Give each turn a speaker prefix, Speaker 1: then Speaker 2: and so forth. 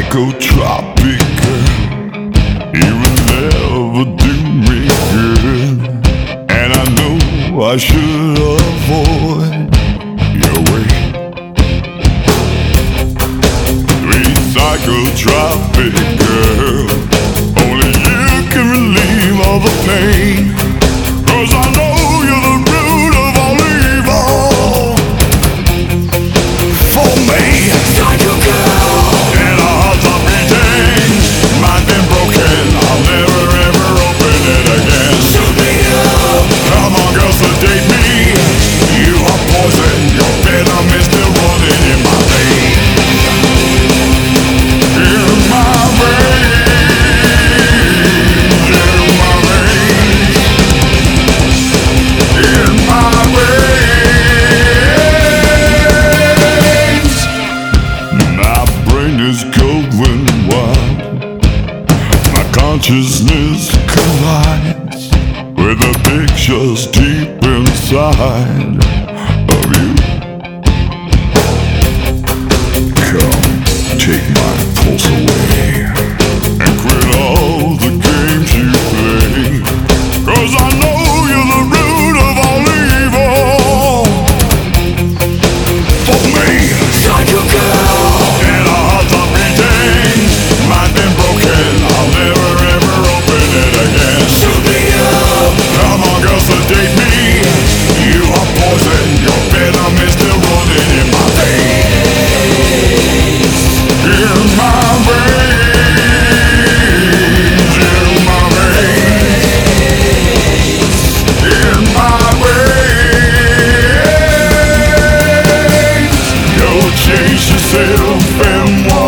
Speaker 1: psychotropic girl. You will never do me good, and I know I should avoid your way. Sweet psychotropic girl, only you can relieve all the pain, 'cause I know you're the root of all evil for me. Psycho girl, and our hearts are beating, mind been broken, I'll never ever open it again. Shoot me up, come on girl, sedate me. You are poison, your venom is still running in my veins. In my veins, in my veins, in my veins. My brain is going wild, my consciousness collides with the pictures deep inside of you. Come, take my pulse away and quit all the games you play, 'cause I know you're the root of all evil for me. Psycho girl, and our hearts are beating, mind been broken, I'll never ever open it again. Shoot me up, come on girl, sedate me. You are poison, your venom is still running in my veins. In my veins, in my veins, in my veins. Go chase yourself and